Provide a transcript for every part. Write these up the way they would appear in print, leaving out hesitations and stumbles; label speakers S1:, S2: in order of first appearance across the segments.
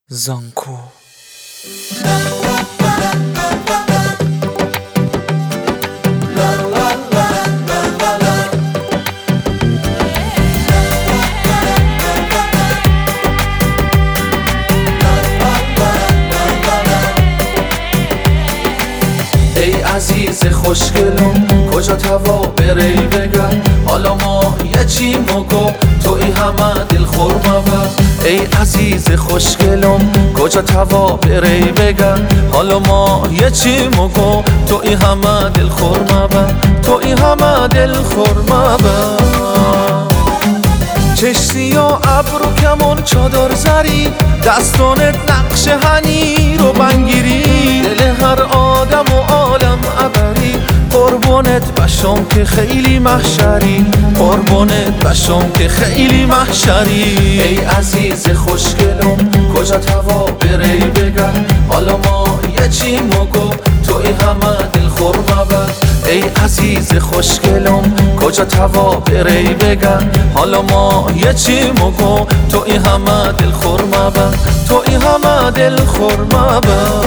S1: زانکو
S2: ای عزیز خوشگلم کجا توا بری بگم حالا ما یه چی مگو توی همه دل خورم ای عزیز خوشگلم کجا توا بری بگم حالا ما یه چی مگو توی همه دل خورم توی همه دل خورم چشمی و ابرو کمون چادر زری دستانت نقش هنی رو بنگیری دل هر آدم و عالم عبری قربونت بشم که خیلی محشری قربونت بشم که خیلی محشری ای عزیز خوشگلم کجا توا بری بگم حالا ما یه چی مگو توی همه دل خورم ای عزیز خوشگلم کجا توا بری بگم حالا ما یه چی مگو توی همه دل خورم توی همه دل خورم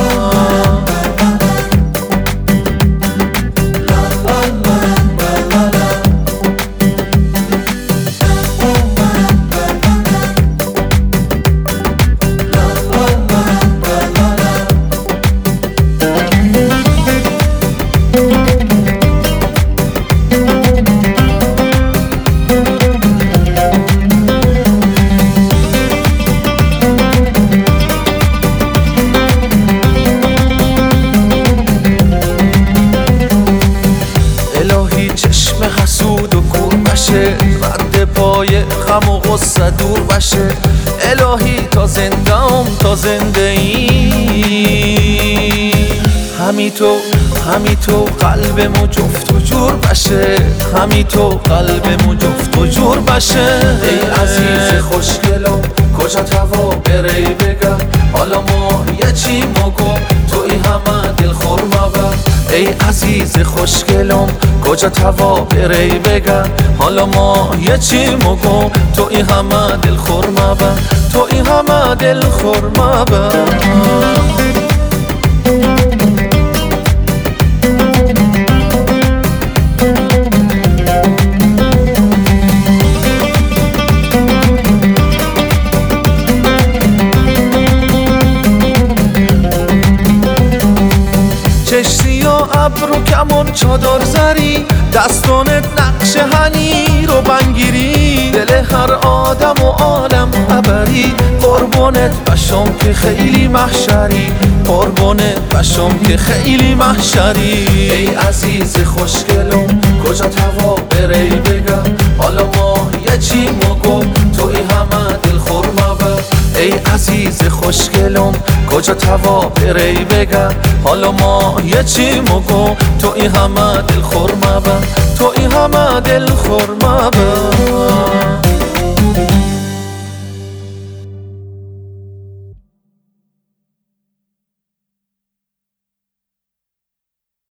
S2: چشم حسود و کور بشه رد پای غم و غصه دور بشه الهی تا زندم تا زنده ای همی تو قلبمو جفت و جور بشه همی تو قلبمو جفت و جور بشه ای عزیز خوشگلم کجا توا بری بگم حالا ما یه چی مگو توی همه دل خورم ای عزیز خوشگلم کجا توا بری بگم حالا ما یه چی مگو توی همه دل خورم توی همه دل خورم چشمی و ابرو کمون چادر زری دستانت نقش هنی رو بنگیری دل هر آدم و عالم عبری قربونت بشم که خیلی محشری قربونت بشم که خیلی محشری ای عزیز خوشگلم کجا توا بری بگم حالا ما یه چی مگو توی همه دل خورم ای عزیز خوشگلم کجا توا بری بگم حالا ما یه چی مگو توی همه دل خورم توی همه دل خورم